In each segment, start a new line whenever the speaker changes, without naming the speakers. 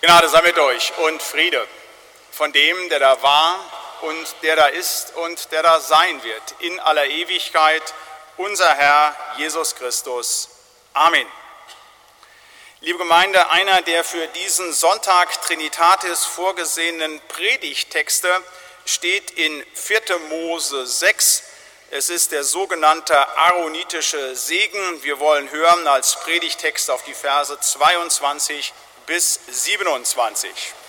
Gnade sei mit euch und Friede von dem, der da war und der da ist und der da sein wird, in aller Ewigkeit, unser Herr Jesus Christus. Amen. Liebe Gemeinde, einer der für diesen Sonntag Trinitatis vorgesehenen Predigttexte steht in 4. Mose 6. Es ist der sogenannte aaronitische Segen. Wir wollen hören als Predigttext auf die Verse 22 bis 27.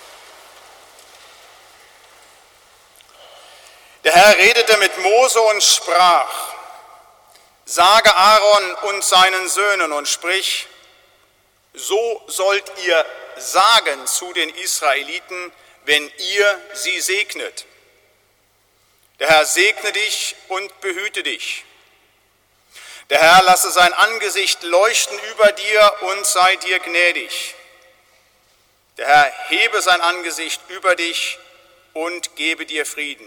Der Herr redete mit Mose und sprach: Sage Aaron und seinen Söhnen und sprich: So sollt ihr sagen zu den Israeliten, wenn ihr sie segnet. Der Herr segne dich und behüte dich. Der Herr lasse sein Angesicht leuchten über dir und sei dir gnädig. Der Herr hebe sein Angesicht über dich und gebe dir Frieden.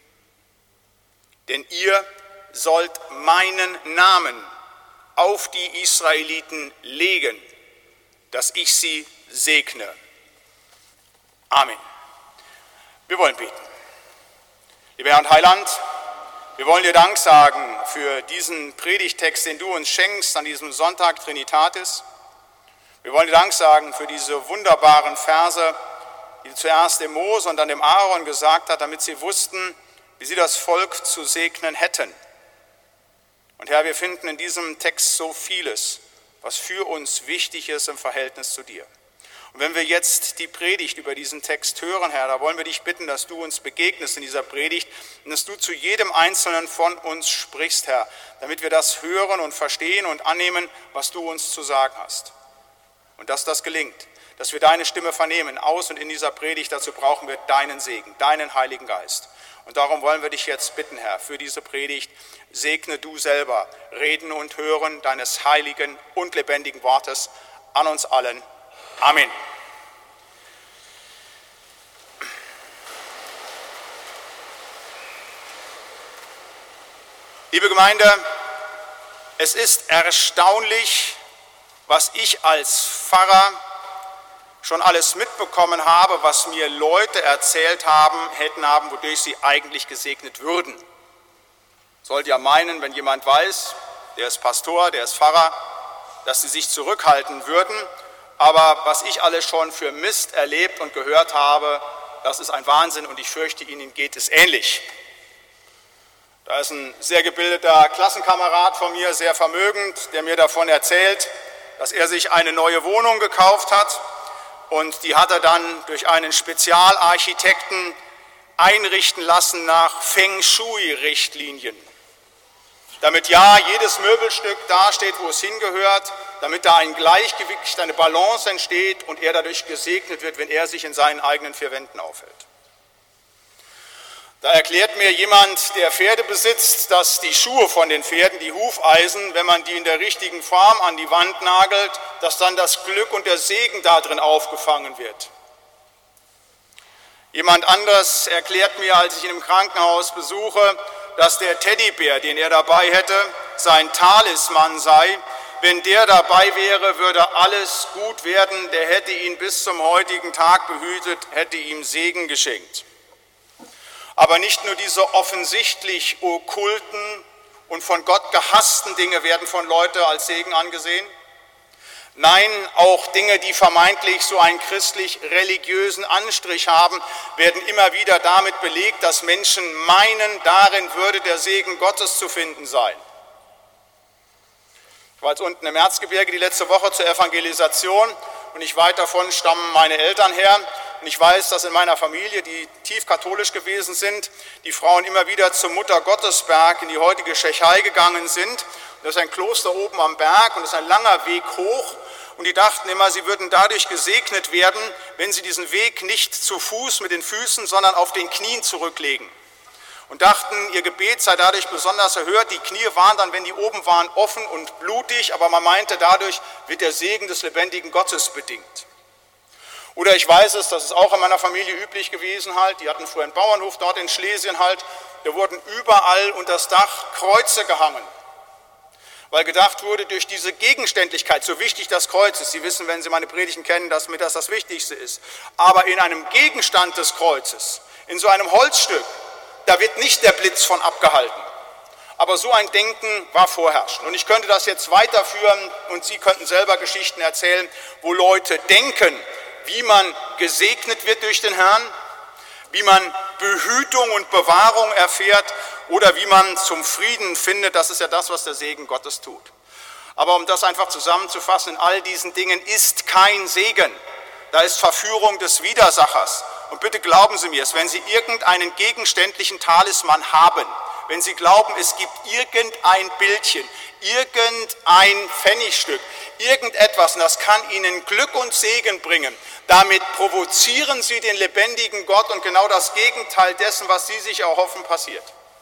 Denn ihr sollt meinen Namen auf die Israeliten legen, dass ich sie segne. Amen. Wir wollen beten. Lieber Herr und Heiland, wir wollen dir Dank sagen für diesen Predigttext, den du uns schenkst an diesem Sonntag Trinitatis. Wir wollen dir Dank sagen für diese wunderbaren Verse, die zuerst dem Mose und dann dem Aaron gesagt hat, damit sie wussten, wie sie das Volk zu segnen hätten. Und Herr, wir finden in diesem Text so vieles, was für uns wichtig ist im Verhältnis zu dir. Und wenn wir jetzt die Predigt über diesen Text hören, Herr, da wollen wir dich bitten, dass du uns begegnest in dieser Predigt und dass du zu jedem Einzelnen von uns sprichst, Herr, damit wir das hören und verstehen und annehmen, was du uns zu sagen hast. Und dass das gelingt, dass wir deine Stimme vernehmen, aus und in dieser Predigt, dazu brauchen wir deinen Segen, deinen Heiligen Geist. Und darum wollen wir dich jetzt bitten, Herr, für diese Predigt, segne du selber Reden und Hören deines heiligen und lebendigen Wortes an uns allen. Amen. Liebe Gemeinde, es ist erstaunlich, was ich als Pfarrer schon alles mitbekommen habe, was mir Leute erzählt hätten haben, wodurch sie eigentlich gesegnet würden. Sollte ja meinen, wenn jemand weiß, der ist Pastor, der ist Pfarrer, dass sie sich zurückhalten würden. Aber was ich alles schon für Mist erlebt und gehört habe, das ist ein Wahnsinn und ich fürchte, Ihnen geht es ähnlich. Da ist ein sehr gebildeter Klassenkamerad von mir, sehr vermögend, der mir davon erzählt, dass er sich eine neue Wohnung gekauft hat und die hat er dann durch einen Spezialarchitekten einrichten lassen nach Feng Shui-Richtlinien. Damit ja jedes Möbelstück da steht, wo es hingehört, damit da ein Gleichgewicht, eine Balance entsteht und er dadurch gesegnet wird, wenn er sich in seinen eigenen vier Wänden aufhält. Da erklärt mir jemand, der Pferde besitzt, dass die Schuhe von den Pferden, die Hufeisen, wenn man die in der richtigen Form an die Wand nagelt, dass dann das Glück und der Segen da drin aufgefangen wird. Jemand anderes erklärt mir, als ich ihn im Krankenhaus besuche, dass der Teddybär, den er dabei hätte, sein Talisman sei. Wenn der dabei wäre, würde alles gut werden. Der hätte ihn bis zum heutigen Tag behütet, hätte ihm Segen geschenkt. Aber nicht nur diese offensichtlich okkulten und von Gott gehassten Dinge werden von Leuten als Segen angesehen. Nein, auch Dinge, die vermeintlich so einen christlich-religiösen Anstrich haben, werden immer wieder damit belegt, dass Menschen meinen, darin würde der Segen Gottes zu finden sein. Ich war jetzt unten im Erzgebirge die letzte Woche zur Evangelisation und nicht weit davon stammen meine Eltern her. Und ich weiß, dass in meiner Familie, die tief katholisch gewesen sind, die Frauen immer wieder zum Muttergottesberg in die heutige Tschechei gegangen sind. Das ist ein Kloster oben am Berg und das ist ein langer Weg hoch. Und die dachten immer, sie würden dadurch gesegnet werden, wenn sie diesen Weg nicht zu Fuß mit den Füßen, sondern auf den Knien zurücklegen. Und dachten, ihr Gebet sei dadurch besonders erhört. Die Knie waren dann, wenn die oben waren, offen und blutig, aber man meinte, dadurch wird der Segen des lebendigen Gottes bedingt. Oder ich weiß es, das ist auch in meiner Familie üblich gewesen halt, die hatten früher einen Bauernhof dort in Schlesien halt, da wurden überall unter das Dach Kreuze gehangen. Weil gedacht wurde, durch diese Gegenständlichkeit, so wichtig das Kreuz ist, Sie wissen, wenn Sie meine Predigten kennen, dass mir das Wichtigste ist, aber in einem Gegenstand des Kreuzes, in so einem Holzstück, da wird nicht der Blitz von abgehalten. Aber so ein Denken war vorherrschend. Und ich könnte das jetzt weiterführen und Sie könnten selber Geschichten erzählen, wo Leute denken, wie man gesegnet wird durch den Herrn, wie man Behütung und Bewahrung erfährt oder wie man zum Frieden findet. Das ist ja das, was der Segen Gottes tut. Aber um das einfach zusammenzufassen, in all diesen Dingen ist kein Segen. Da ist Verführung des Widersachers. Und bitte glauben Sie mir es, wenn Sie irgendeinen gegenständlichen Talisman haben, wenn Sie glauben, es gibt irgendein Bildchen, irgendein Pfennigstück, irgendetwas, und das kann Ihnen Glück und Segen bringen, damit provozieren Sie den lebendigen Gott und genau das Gegenteil dessen, was Sie sich erhoffen, passiert.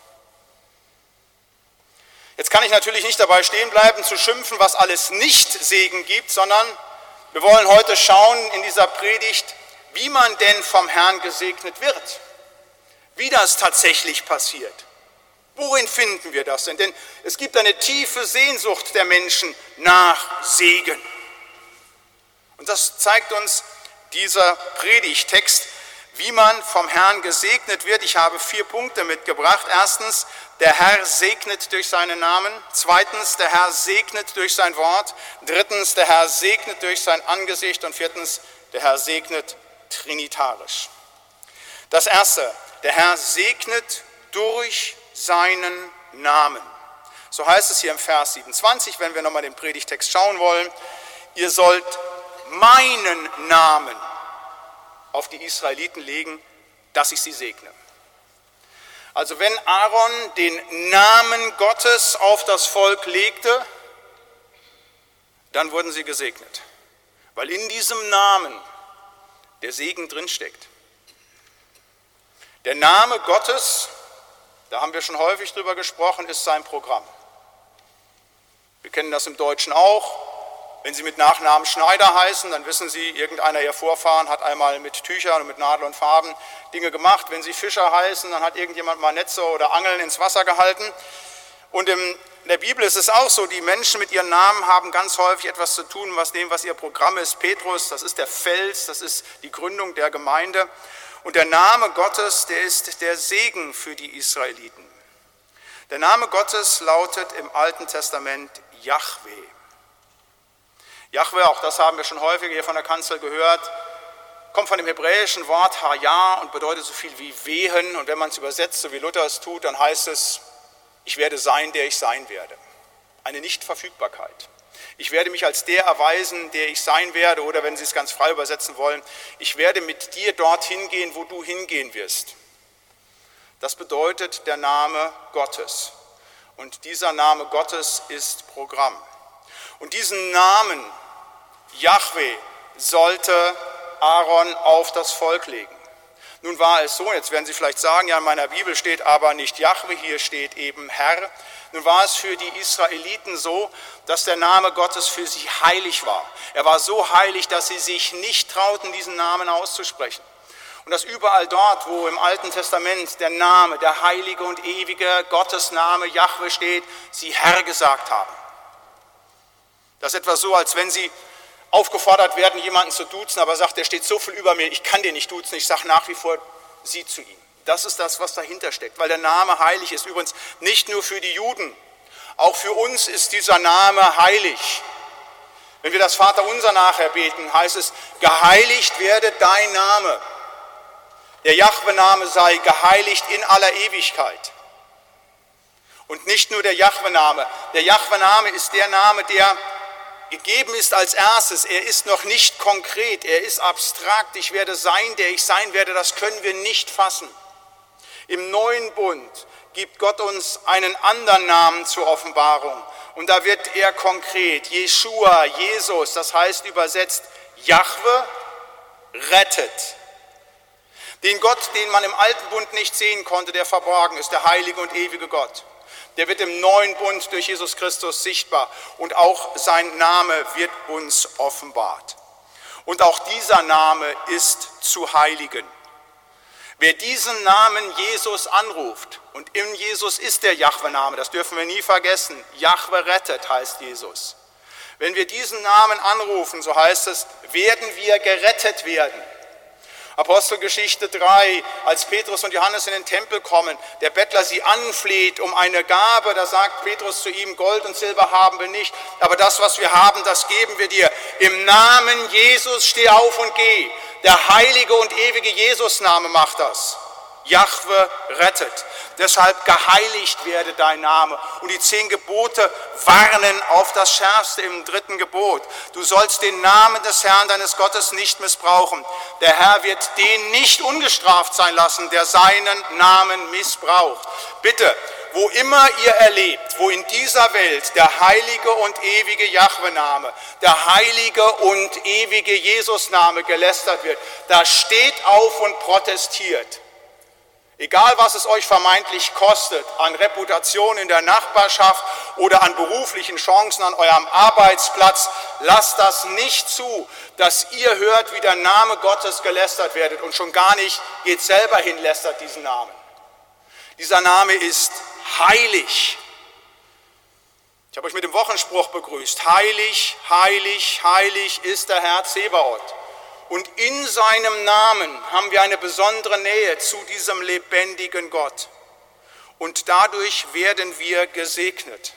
Jetzt kann ich natürlich nicht dabei stehen bleiben, zu schimpfen, was alles nicht Segen gibt, sondern wir wollen heute schauen in dieser Predigt, wie man denn vom Herrn gesegnet wird, wie das tatsächlich passiert. Worin finden wir das denn? Denn es gibt eine tiefe Sehnsucht der Menschen nach Segen. Und das zeigt uns dieser Predigttext, wie man vom Herrn gesegnet wird. Ich habe 4 Punkte mitgebracht. Erstens, der Herr segnet durch seinen Namen. Zweitens, der Herr segnet durch sein Wort. Drittens, der Herr segnet durch sein Angesicht. Und viertens, der Herr segnet trinitarisch. Das erste, der Herr segnet durch seinen Namen. So heißt es hier im Vers 27, wenn wir nochmal den Predigtext schauen wollen. Ihr sollt meinen Namen auf die Israeliten legen, dass ich sie segne. Also wenn Aaron den Namen Gottes auf das Volk legte, dann wurden sie gesegnet. Weil in diesem Namen der Segen drinsteckt. Der Name Gottes, da haben wir schon häufig drüber gesprochen, ist sein Programm. Wir kennen das im Deutschen auch. Wenn Sie mit Nachnamen Schneider heißen, dann wissen Sie, irgendeiner Ihr Vorfahren hat einmal mit Tüchern und mit Nadel und Farben Dinge gemacht. Wenn Sie Fischer heißen, dann hat irgendjemand mal Netze oder Angeln ins Wasser gehalten. Und in der Bibel ist es auch so, die Menschen mit ihren Namen haben ganz häufig etwas zu tun, was ihr Programm ist. Petrus, das ist der Fels, das ist die Gründung der Gemeinde. Und der Name Gottes, der ist der Segen für die Israeliten. Der Name Gottes lautet im Alten Testament Jahwe. Jahwe, auch das haben wir schon häufiger hier von der Kanzel gehört, kommt von dem hebräischen Wort Haya und bedeutet so viel wie wehen. Und wenn man es übersetzt, so wie Luther es tut, dann heißt es, ich werde sein, der ich sein werde. Eine Nichtverfügbarkeit. Ich werde mich als der erweisen, der ich sein werde. Oder wenn Sie es ganz frei übersetzen wollen, ich werde mit dir dorthin gehen, wo du hingehen wirst. Das bedeutet der Name Gottes. Und dieser Name Gottes ist Programm. Und diesen Namen Jahwe sollte Aaron auf das Volk legen. Nun war es so, jetzt werden Sie vielleicht sagen, ja in meiner Bibel steht aber nicht Jahwe, hier steht eben Herr. Nun war es für die Israeliten so, dass der Name Gottes für sie heilig war. Er war so heilig, dass sie sich nicht trauten, diesen Namen auszusprechen. Und dass überall dort, wo im Alten Testament der Name, der heilige und ewige Gottesname Jahwe steht, sie Herr gesagt haben. Das ist etwa so, als wenn Sie aufgefordert werden, jemanden zu duzen, aber sagt, der steht so viel über mir, ich kann den nicht duzen, ich sage nach wie vor Sie zu ihm. Das ist das, was dahinter steckt, weil der Name heilig ist. Übrigens nicht nur für die Juden, auch für uns ist dieser Name heilig. Wenn wir das Vaterunser nachher beten, heißt es, geheiligt werde dein Name. Der Jahwe-Name sei geheiligt in aller Ewigkeit. Und nicht nur der Jahwe-Name. Der Jahwe-Name ist der Name, der gegeben ist als erstes. Er ist noch nicht konkret, er ist abstrakt. Ich werde sein, der ich sein werde, das können wir nicht fassen. Im neuen Bund gibt Gott uns einen anderen Namen zur Offenbarung. Und da wird er konkret. Jeschua, Jesus, das heißt übersetzt Jahwe rettet. Den Gott, den man im alten Bund nicht sehen konnte, der verborgen ist, der heilige und ewige Gott. Der wird im neuen Bund durch Jesus Christus sichtbar und auch sein Name wird uns offenbart. Und auch dieser Name ist zu heiligen. Wer diesen Namen Jesus anruft, und in Jesus ist der Jahwe-Name, das dürfen wir nie vergessen, Jahwe rettet heißt Jesus. Wenn wir diesen Namen anrufen, so heißt es, werden wir gerettet werden. Apostelgeschichte 3, als Petrus und Johannes in den Tempel kommen, der Bettler sie anfleht um eine Gabe, da sagt Petrus zu ihm, Gold und Silber haben wir nicht, aber das, was wir haben, das geben wir dir. Im Namen Jesus steh auf und geh. Der heilige und ewige Jesus-Name macht das. Jahwe rettet. Deshalb geheiligt werde dein Name. Und die 10 Gebote warnen auf das Schärfste im 3. Gebot. Du sollst den Namen des Herrn, deines Gottes, nicht missbrauchen. Der Herr wird den nicht ungestraft sein lassen, der seinen Namen missbraucht. Bitte, wo immer ihr erlebt, wo in dieser Welt der heilige und ewige Jahwe-Name, der heilige und ewige Jesus-Name gelästert wird, da steht auf und protestiert. Egal, was es euch vermeintlich kostet, an Reputation in der Nachbarschaft oder an beruflichen Chancen an eurem Arbeitsplatz, lasst das nicht zu, dass ihr hört, wie der Name Gottes gelästert werdet und schon gar nicht geht selber hin, lästert diesen Namen. Dieser Name ist heilig. Ich habe euch mit dem Wochenspruch begrüßt. Heilig, heilig, heilig ist der Herr Zebaoth. Und in seinem Namen haben wir eine besondere Nähe zu diesem lebendigen Gott. Und dadurch werden wir gesegnet.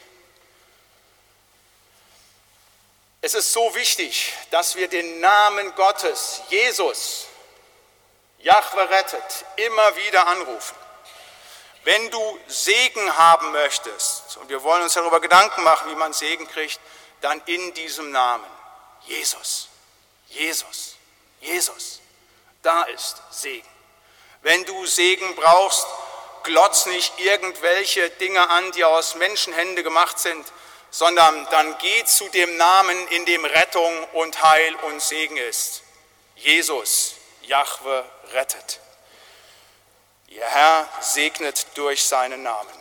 Es ist so wichtig, dass wir den Namen Gottes, Jesus, Jahwe rettet, immer wieder anrufen. Wenn du Segen haben möchtest, und wir wollen uns darüber Gedanken machen, wie man Segen kriegt, dann in diesem Namen. Jesus, Jesus. Jesus, da ist Segen. Wenn du Segen brauchst, glotz nicht irgendwelche Dinge an, die aus Menschenhände gemacht sind, sondern dann geh zu dem Namen, in dem Rettung und Heil und Segen ist. Jesus, Jahwe rettet. Ihr Herr segnet durch seinen Namen.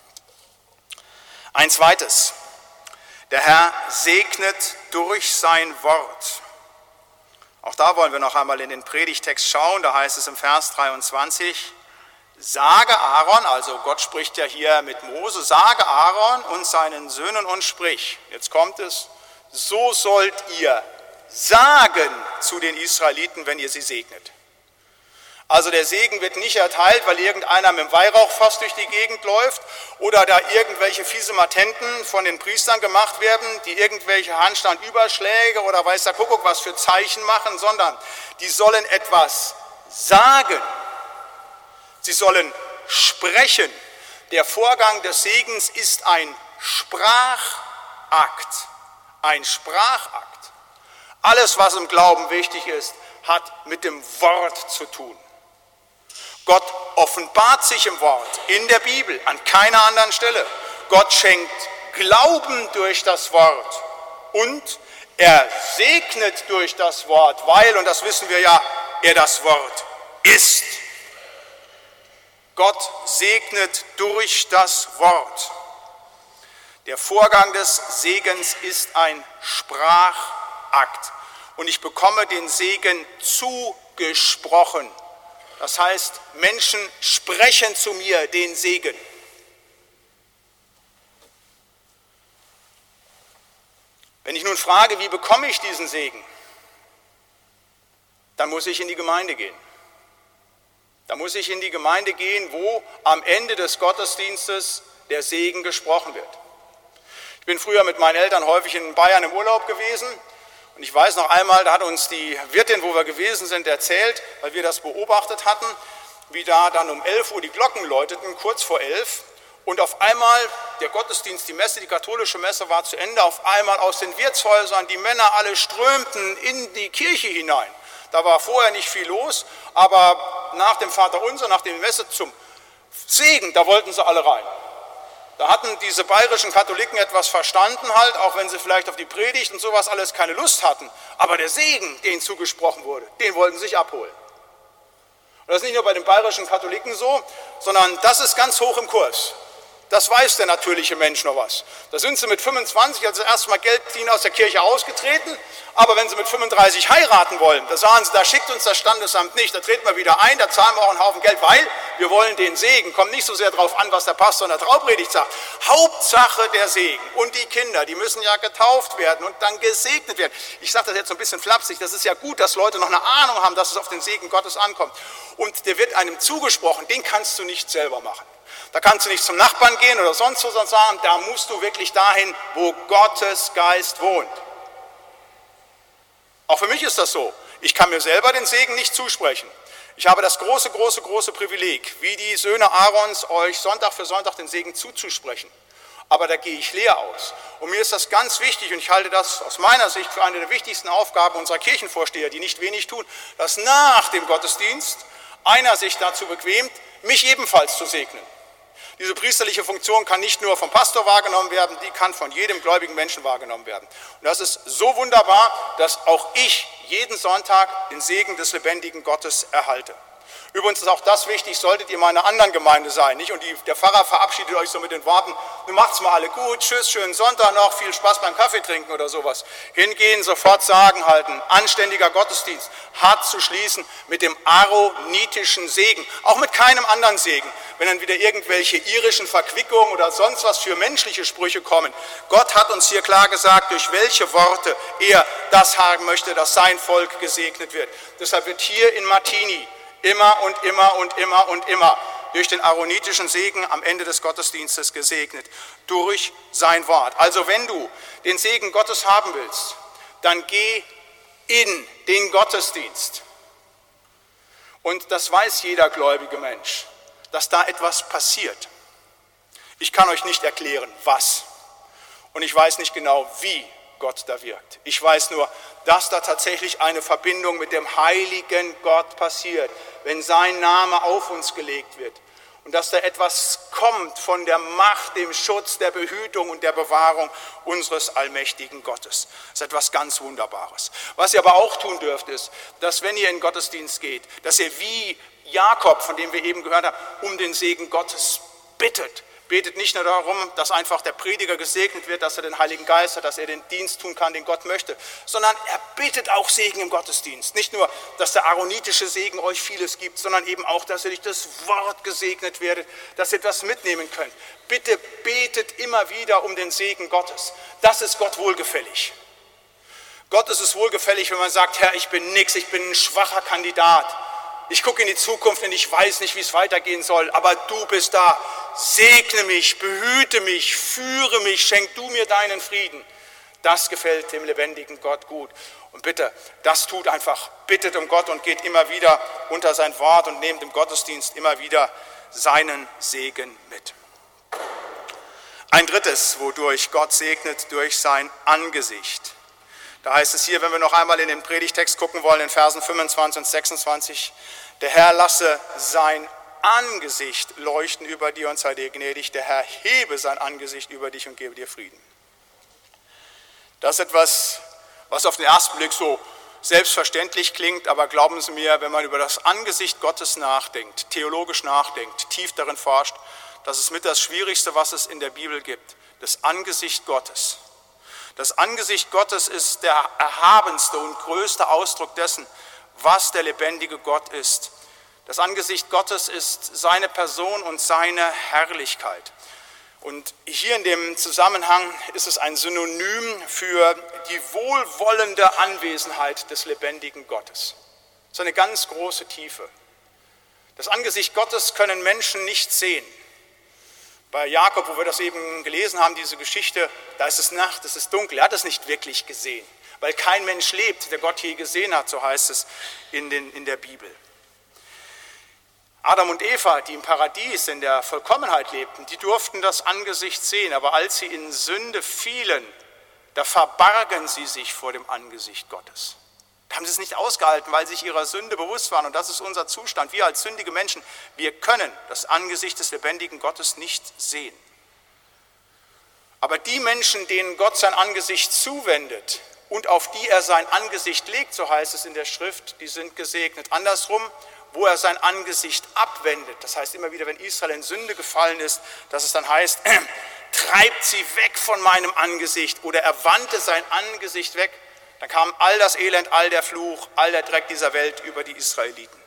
Ein zweites, der Herr segnet durch sein Wort. Auch da wollen wir noch einmal in den Predigtext schauen, da heißt es im Vers 23, sage Aaron, also Gott spricht ja hier mit Mose, sage Aaron und seinen Söhnen und sprich, jetzt kommt es, so sollt ihr sagen zu den Israeliten, wenn ihr sie segnet. Also der Segen wird nicht erteilt, weil irgendeiner mit dem Weihrauchfass durch die Gegend läuft oder da irgendwelche fiese Matenten von den Priestern gemacht werden, die irgendwelche Handstandüberschläge oder weiß der Kuckuck was für Zeichen machen, sondern die sollen etwas sagen. Sie sollen sprechen. Der Vorgang des Segens ist ein Sprachakt. Ein Sprachakt. Alles, was im Glauben wichtig ist, hat mit dem Wort zu tun. Gott offenbart sich im Wort, in der Bibel, an keiner anderen Stelle. Gott schenkt Glauben durch das Wort und er segnet durch das Wort, weil, und das wissen wir ja, er das Wort ist. Gott segnet durch das Wort. Der Vorgang des Segens ist ein Sprachakt und ich bekomme den Segen zugesprochen. Das heißt, Menschen sprechen zu mir den Segen. Wenn ich nun frage, wie bekomme ich diesen Segen, dann muss ich in die Gemeinde gehen. Da muss ich in die Gemeinde gehen, wo am Ende des Gottesdienstes der Segen gesprochen wird. Ich bin früher mit meinen Eltern häufig in Bayern im Urlaub gewesen. Und ich weiß noch einmal, da hat uns die Wirtin, wo wir gewesen sind, erzählt, weil wir das beobachtet hatten, wie da dann um 11 Uhr die Glocken läuteten, kurz vor 11. Und auf einmal, der Gottesdienst, die Messe, die katholische Messe war zu Ende, auf einmal aus den Wirtshäusern, die Männer alle strömten in die Kirche hinein. Da war vorher nicht viel los, aber nach dem Vaterunser, nach der Messe zum Segen, da wollten sie alle rein. Da hatten diese bayerischen Katholiken etwas verstanden halt, auch wenn sie vielleicht auf die Predigt und sowas alles keine Lust hatten. Aber der Segen, den zugesprochen wurde, den wollten sie sich abholen. Und das ist nicht nur bei den bayerischen Katholiken so, sondern das ist ganz hoch im Kurs. Das weiß der natürliche Mensch noch was. Da sind sie mit 25 als erstmal Geld verdienen aus der Kirche ausgetreten, aber wenn sie mit 35 heiraten wollen, da sagen sie, da schickt uns das Standesamt nicht, da treten wir wieder ein, da zahlen wir auch einen Haufen Geld, weil wir wollen den Segen. Kommt nicht so sehr darauf an, was der Pastor in der Traupredigt sagt. Hauptsache der Segen. Und die Kinder, die müssen ja getauft werden und dann gesegnet werden. Ich sage das jetzt so ein bisschen flapsig, das ist ja gut, dass Leute noch eine Ahnung haben, dass es auf den Segen Gottes ankommt. Und der wird einem zugesprochen, den kannst du nicht selber machen. Da kannst du nicht zum Nachbarn gehen oder sonst wo, sondern sagen, da musst du wirklich dahin, wo Gottes Geist wohnt. Auch für mich ist das so. Ich kann mir selber den Segen nicht zusprechen. Ich habe das große Privileg, wie die Söhne Aarons, euch Sonntag für Sonntag den Segen zuzusprechen. Aber da gehe ich leer aus. Und mir ist das ganz wichtig, und ich halte das aus meiner Sicht für eine der wichtigsten Aufgaben unserer Kirchenvorsteher, die nicht wenig tun, dass nach dem Gottesdienst einer sich dazu bequemt, mich ebenfalls zu segnen. Diese priesterliche Funktion kann nicht nur vom Pastor wahrgenommen werden, die kann von jedem gläubigen Menschen wahrgenommen werden. Und das ist so wunderbar, dass auch ich jeden Sonntag den Segen des lebendigen Gottes erhalte. Übrigens ist auch das wichtig, solltet ihr mal in einer anderen Gemeinde sein, nicht? Und der Pfarrer verabschiedet euch so mit den Worten, nun macht's mal alle gut, tschüss, schönen Sonntag noch, viel Spaß beim Kaffee trinken oder sowas. Hingehen, sofort sagen halten, anständiger Gottesdienst, hart zu schließen mit dem aaronitischen Segen, auch mit keinem anderen Segen. Wenn dann wieder irgendwelche irischen Verquickungen oder sonst was für menschliche Sprüche kommen. Gott hat uns hier klar gesagt, durch welche Worte er das haben möchte, dass sein Volk gesegnet wird. Deshalb wird hier in Martini immer durch den aaronitischen Segen am Ende des Gottesdienstes gesegnet, durch sein Wort. Also wenn du den Segen Gottes haben willst, dann geh in den Gottesdienst. Und das weiß jeder gläubige Mensch, dass da etwas passiert. Ich kann euch nicht erklären, was. Und ich weiß nicht genau, wie Gott da wirkt. Ich weiß nur, dass da tatsächlich eine Verbindung mit dem heiligen Gott passiert, wenn sein Name auf uns gelegt wird. Und dass da etwas kommt von der Macht, dem Schutz, der Behütung und der Bewahrung unseres allmächtigen Gottes. Das ist etwas ganz Wunderbares. Was ihr aber auch tun dürft, ist, dass wenn ihr in den Gottesdienst geht, dass ihr wie Jakob, von dem wir eben gehört haben, um den Segen Gottes bittet. Betet nicht nur darum, dass einfach der Prediger gesegnet wird, dass er den Heiligen Geist hat, dass er den Dienst tun kann, den Gott möchte, sondern er bittet auch Segen im Gottesdienst. Nicht nur, dass der aaronitische Segen euch vieles gibt, sondern eben auch, dass ihr durch das Wort gesegnet werdet, dass ihr etwas mitnehmen könnt. Bitte betet immer wieder um den Segen Gottes. Das ist Gott wohlgefällig. Gott ist es wohlgefällig, wenn man sagt, Herr, ich bin nix, ich bin ein schwacher Kandidat. Ich gucke in die Zukunft und ich weiß nicht, wie es weitergehen soll, aber du bist da. Segne mich, behüte mich, führe mich, schenk du mir deinen Frieden. Das gefällt dem lebendigen Gott gut. Und bitte, das tut einfach, bittet um Gott und geht immer wieder unter sein Wort und nehmt im Gottesdienst immer wieder seinen Segen mit. Ein drittes, wodurch Gott segnet, durch sein Angesicht. Da heißt es hier, wenn wir noch einmal in den Predigtext gucken wollen, in Versen 25 und 26, der Herr lasse sein Angesicht leuchten über dir und sei dir gnädig, der Herr hebe sein Angesicht über dich und gebe dir Frieden. Das ist etwas, was auf den ersten Blick so selbstverständlich klingt, aber glauben Sie mir, wenn man über das Angesicht Gottes nachdenkt, theologisch nachdenkt, tief darin forscht, das ist mit das Schwierigste, was es in der Bibel gibt, das Angesicht Gottes. Das Angesicht Gottes ist der erhabenste und größte Ausdruck dessen, was der lebendige Gott ist. Das Angesicht Gottes ist seine Person und seine Herrlichkeit. Und hier in dem Zusammenhang ist es ein Synonym für die wohlwollende Anwesenheit des lebendigen Gottes. Das ist eine ganz große Tiefe. Das Angesicht Gottes können Menschen nicht sehen. Bei Jakob, wo wir das eben gelesen haben, diese Geschichte, da ist es Nacht, es ist dunkel. Er hat es nicht wirklich gesehen, weil kein Mensch lebt, der Gott je gesehen hat, so heißt es in der Bibel. Adam und Eva, die im Paradies in der Vollkommenheit lebten, die durften das Angesicht sehen, aber als sie in Sünde fielen, da verbargen sie sich vor dem Angesicht Gottes. Da haben sie es nicht ausgehalten, weil sie sich ihrer Sünde bewusst waren. Und das ist unser Zustand. Wir als sündige Menschen, wir können das Angesicht des lebendigen Gottes nicht sehen. Aber die Menschen, denen Gott sein Angesicht zuwendet und auf die er sein Angesicht legt, so heißt es in der Schrift, die sind gesegnet. Andersrum, wo er sein Angesicht abwendet. Das heißt immer wieder, wenn Israel in Sünde gefallen ist, dass es dann heißt, treibt sie weg von meinem Angesicht, oder er wandte sein Angesicht weg. Dann kam all das Elend, all der Fluch, all der Dreck dieser Welt über die Israeliten.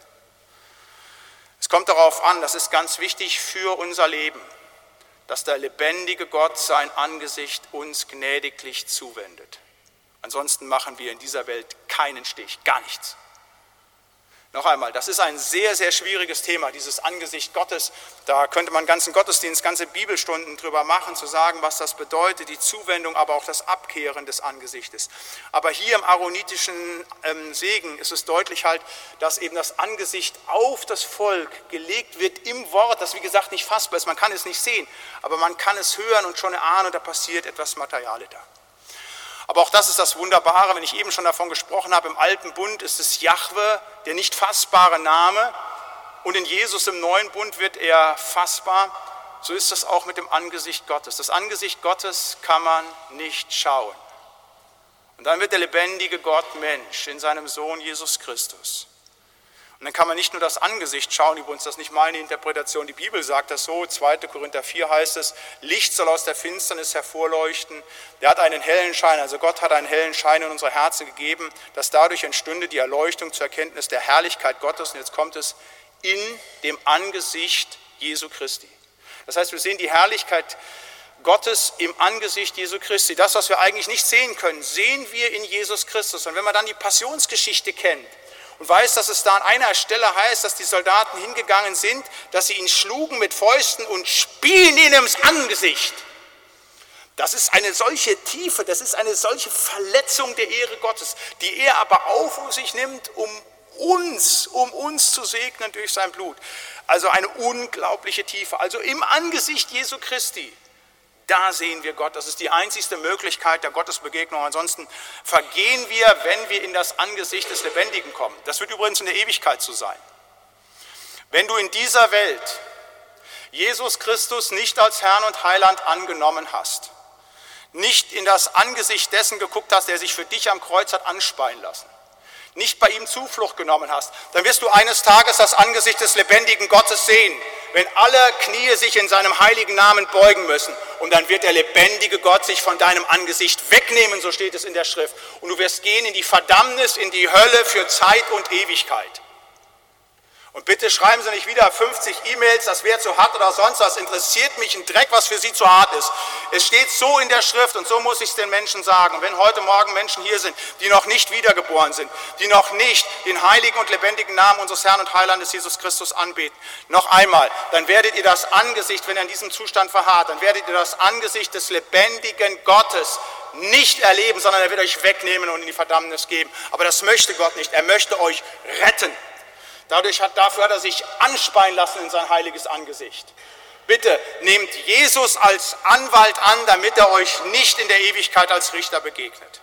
Es kommt darauf an, das ist ganz wichtig für unser Leben, dass der lebendige Gott sein Angesicht uns gnädiglich zuwendet. Ansonsten machen wir in dieser Welt keinen Stich, gar nichts. Noch einmal, das ist ein sehr, sehr schwieriges Thema, dieses Angesicht Gottes. Da könnte man einen ganzen Gottesdienst, ganze Bibelstunden drüber machen, zu sagen, was das bedeutet, die Zuwendung, aber auch das Abkehren des Angesichtes. Aber hier im aaronitischen Segen ist es deutlich halt, dass eben das Angesicht auf das Volk gelegt wird im Wort, das wie gesagt nicht fassbar ist, man kann es nicht sehen, aber man kann es hören und schon erahnen und da passiert etwas Materiales da. Aber auch das ist das Wunderbare, wenn ich eben schon davon gesprochen habe, im Alten Bund ist es Jahwe, der nicht fassbare Name, und in Jesus im Neuen Bund wird er fassbar. So ist das auch mit dem Angesicht Gottes. Das Angesicht Gottes kann man nicht schauen. Und dann wird der lebendige Gott Mensch in seinem Sohn Jesus Christus. Und dann kann man nicht nur das Angesicht schauen, übrigens, das ist nicht meine Interpretation, die Bibel sagt das so, 2. Korinther 4 heißt es, Licht soll aus der Finsternis hervorleuchten, der hat einen hellen Schein, also Gott hat einen hellen Schein in unsere Herzen gegeben, dass dadurch entstünde die Erleuchtung zur Erkenntnis der Herrlichkeit Gottes, und jetzt kommt es, in dem Angesicht Jesu Christi. Das heißt, wir sehen die Herrlichkeit Gottes im Angesicht Jesu Christi. Das, was wir eigentlich nicht sehen können, sehen wir in Jesus Christus. Und wenn man dann die Passionsgeschichte kennt, und weiß, dass es da an einer Stelle heißt, dass die Soldaten hingegangen sind, dass sie ihn schlugen mit Fäusten und spien ihn ins Angesicht. Das ist eine solche Tiefe, das ist eine solche Verletzung der Ehre Gottes, die er aber auf sich nimmt, um uns zu segnen durch sein Blut. Also eine unglaubliche Tiefe. Also im Angesicht Jesu Christi, da sehen wir Gott. Das ist die einzigste Möglichkeit der Gottesbegegnung. Ansonsten vergehen wir, wenn wir in das Angesicht des Lebendigen kommen. Das wird übrigens in der Ewigkeit so sein. Wenn du in dieser Welt Jesus Christus nicht als Herrn und Heiland angenommen hast, nicht in das Angesicht dessen geguckt hast, der sich für dich am Kreuz hat anspeien lassen, nicht bei ihm Zuflucht genommen hast, dann wirst du eines Tages das Angesicht des lebendigen Gottes sehen, wenn alle Knie sich in seinem heiligen Namen beugen müssen. Und dann wird der lebendige Gott sich von deinem Angesicht wegnehmen, so steht es in der Schrift. Und du wirst gehen in die Verdammnis, in die Hölle für Zeit und Ewigkeit. Und bitte schreiben Sie nicht wieder 50 E-Mails, das wäre zu hart oder sonst was, interessiert mich ein Dreck, was für Sie zu hart ist. Es steht so in der Schrift und so muss ich es den Menschen sagen. Und wenn heute Morgen Menschen hier sind, die noch nicht wiedergeboren sind, die noch nicht den heiligen und lebendigen Namen unseres Herrn und Heilandes Jesus Christus anbeten, noch einmal, dann werdet ihr das Angesicht, wenn ihr in diesem Zustand verharrt, dann werdet ihr das Angesicht des lebendigen Gottes nicht erleben, sondern er wird euch wegnehmen und in die Verdammnis geben. Aber das möchte Gott nicht, er möchte euch retten. Dafür hat er sich anspeien lassen in sein heiliges Angesicht. Bitte nehmt Jesus als Anwalt an, damit er euch nicht in der Ewigkeit als Richter begegnet.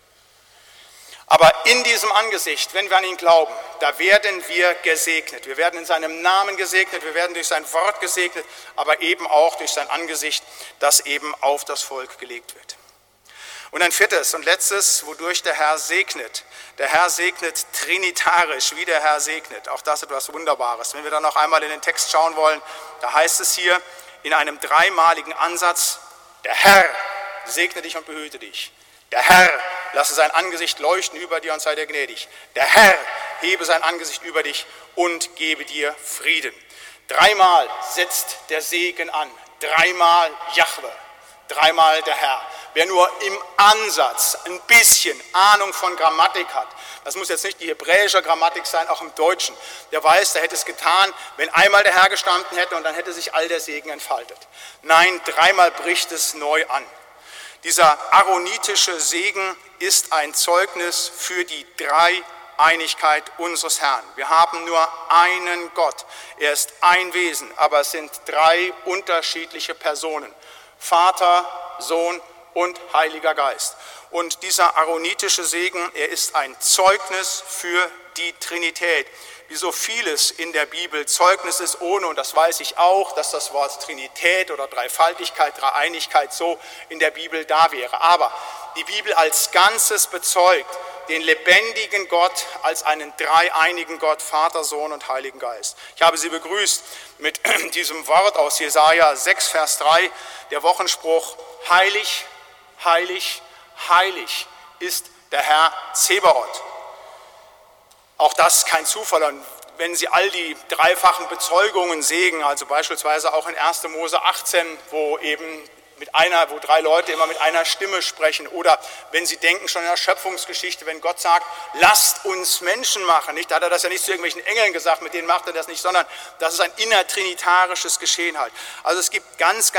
Aber in diesem Angesicht, wenn wir an ihn glauben, da werden wir gesegnet. Wir werden in seinem Namen gesegnet, wir werden durch sein Wort gesegnet, aber eben auch durch sein Angesicht, das eben auf das Volk gelegt wird. Und ein viertes und letztes, wodurch der Herr segnet. Der Herr segnet trinitarisch, wie der Herr segnet. Auch das etwas Wunderbares. Wenn wir dann noch einmal in den Text schauen wollen, da heißt es hier in einem dreimaligen Ansatz, der Herr segne dich und behüte dich. Der Herr lasse sein Angesicht leuchten über dir und sei dir gnädig. Der Herr hebe sein Angesicht über dich und gebe dir Frieden. Dreimal setzt der Segen an. Dreimal Jahwe. Dreimal der Herr. Wer nur im Ansatz ein bisschen Ahnung von Grammatik hat, das muss jetzt nicht die hebräische Grammatik sein, auch im Deutschen, der weiß, der hätte es getan, wenn einmal der Herr gestanden hätte und dann hätte sich all der Segen entfaltet. Nein, dreimal bricht es neu an. Dieser aaronitische Segen ist ein Zeugnis für die Dreieinigkeit unseres Herrn. Wir haben nur einen Gott, er ist ein Wesen, aber es sind drei unterschiedliche Personen. Vater, Sohn und Heiliger Geist. Und dieser aaronitische Segen, er ist ein Zeugnis für die Trinität. Wie so vieles in der Bibel Zeugnis ist ohne, und das weiß ich auch, dass das Wort Trinität oder Dreifaltigkeit, Dreieinigkeit so in der Bibel da wäre. Aber die Bibel als Ganzes bezeugt den lebendigen Gott als einen dreieinigen Gott, Vater, Sohn und Heiligen Geist. Ich habe Sie begrüßt mit diesem Wort aus Jesaja 6, Vers 3, der Wochenspruch: Heilig, heilig, heilig ist der Herr Zebaoth. Auch das kein Zufall. Und wenn Sie all die dreifachen Bezeugungen sehen, also beispielsweise auch in 1. Mose 18, wo drei Leute immer mit einer Stimme sprechen, oder wenn Sie denken schon in der Schöpfungsgeschichte, wenn Gott sagt, lasst uns Menschen machen, nicht? Da hat er das ja nicht zu irgendwelchen Engeln gesagt, mit denen macht er das nicht, sondern das ist ein innertrinitarisches Geschehen halt. Also es gibt ganz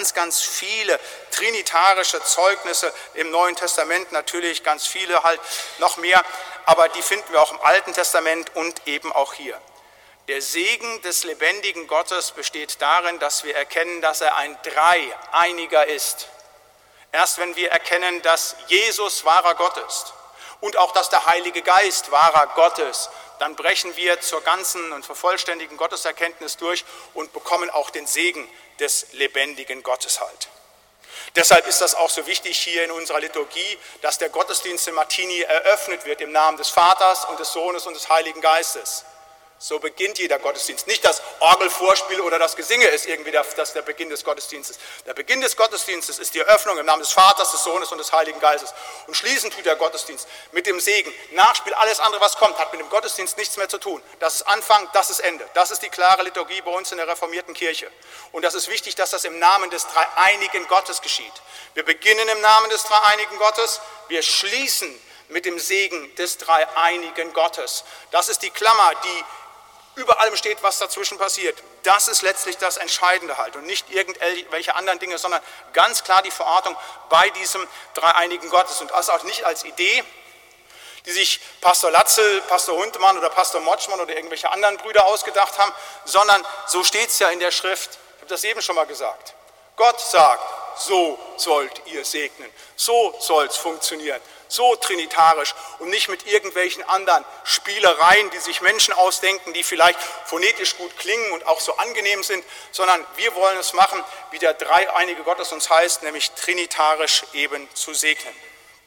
viele trinitarische Zeugnisse im Neuen Testament, natürlich ganz viele halt noch mehr, aber die finden wir auch im Alten Testament und eben auch hier. Der Segen des lebendigen Gottes besteht darin, dass wir erkennen, dass er ein Dreieiniger ist. Erst wenn wir erkennen, dass Jesus wahrer Gott ist und auch, dass der Heilige Geist wahrer Gott ist, dann brechen wir zur ganzen und vervollständigen Gotteserkenntnis durch und bekommen auch den Segen des lebendigen Gottes halt. Deshalb ist das auch so wichtig hier in unserer Liturgie, dass der Gottesdienst in Martini eröffnet wird im Namen des Vaters und des Sohnes und des Heiligen Geistes. So beginnt jeder Gottesdienst. Nicht das Orgelvorspiel oder das Gesinge ist irgendwie das der Beginn des Gottesdienstes. Der Beginn des Gottesdienstes ist die Eröffnung im Namen des Vaters, des Sohnes und des Heiligen Geistes. Und schließen tut der Gottesdienst mit dem Segen. Nachspiel, alles andere, was kommt, hat mit dem Gottesdienst nichts mehr zu tun. Das ist Anfang, das ist Ende. Das ist die klare Liturgie bei uns in der reformierten Kirche. Und das ist wichtig, dass das im Namen des dreieinigen Gottes geschieht. Wir beginnen im Namen des dreieinigen Gottes, wir schließen mit dem Segen des dreieinigen Gottes. Das ist die Klammer, die über allem steht, was dazwischen passiert. Das ist letztlich das Entscheidende halt und nicht irgendwelche anderen Dinge, sondern ganz klar die Verortung bei diesem dreieinigen Gottes. Und das auch nicht als Idee, die sich Pastor Latzel, Pastor Huntemann oder Pastor Motschmann oder irgendwelche anderen Brüder ausgedacht haben, sondern so steht es ja in der Schrift. Ich habe das eben schon mal gesagt. Gott sagt, so sollt ihr segnen, so soll es funktionieren. So trinitarisch und nicht mit irgendwelchen anderen Spielereien, die sich Menschen ausdenken, die vielleicht phonetisch gut klingen und auch so angenehm sind, sondern wir wollen es machen, wie der dreieinige Gott es uns heißt, nämlich trinitarisch eben zu segnen.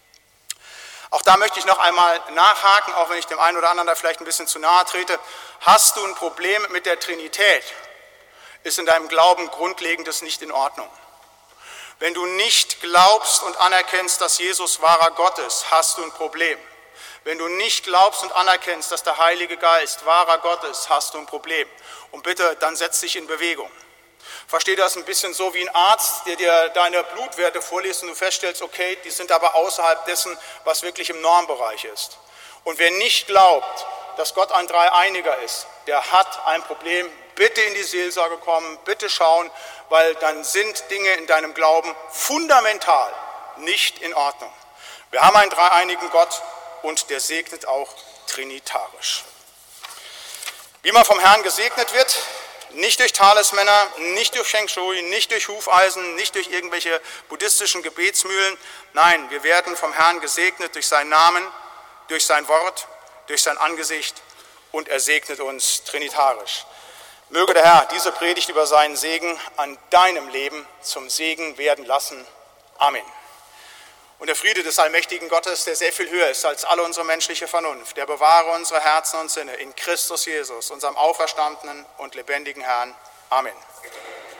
Auch da möchte ich noch einmal nachhaken, auch wenn ich dem einen oder anderen da vielleicht ein bisschen zu nahe trete. Hast du ein Problem mit der Trinität? Ist in deinem Glauben Grundlegendes nicht in Ordnung? Wenn du nicht glaubst und anerkennst, dass Jesus wahrer Gott ist, hast du ein Problem. Wenn du nicht glaubst und anerkennst, dass der Heilige Geist wahrer Gott ist, hast du ein Problem. Und bitte, dann setz dich in Bewegung. Versteh das ein bisschen so wie ein Arzt, der dir deine Blutwerte vorliest und du feststellst, okay, die sind aber außerhalb dessen, was wirklich im Normbereich ist. Und wer nicht glaubt, dass Gott ein Dreieiniger ist, der hat ein Problem. Bitte in die Seelsorge kommen, bitte schauen, weil dann sind Dinge in deinem Glauben fundamental nicht in Ordnung. Wir haben einen dreieinigen Gott und der segnet auch trinitarisch. Wie man vom Herrn gesegnet wird, nicht durch Talismänner, nicht durch Feng Shui, nicht durch Hufeisen, nicht durch irgendwelche buddhistischen Gebetsmühlen. Nein, wir werden vom Herrn gesegnet durch seinen Namen, durch sein Wort, durch sein Angesicht und er segnet uns trinitarisch. Möge der Herr diese Predigt über seinen Segen an deinem Leben zum Segen werden lassen. Amen. Und der Friede des allmächtigen Gottes, der sehr viel höher ist als alle unsere menschliche Vernunft, der bewahre unsere Herzen und Sinne in Christus Jesus, unserem auferstandenen und lebendigen Herrn. Amen.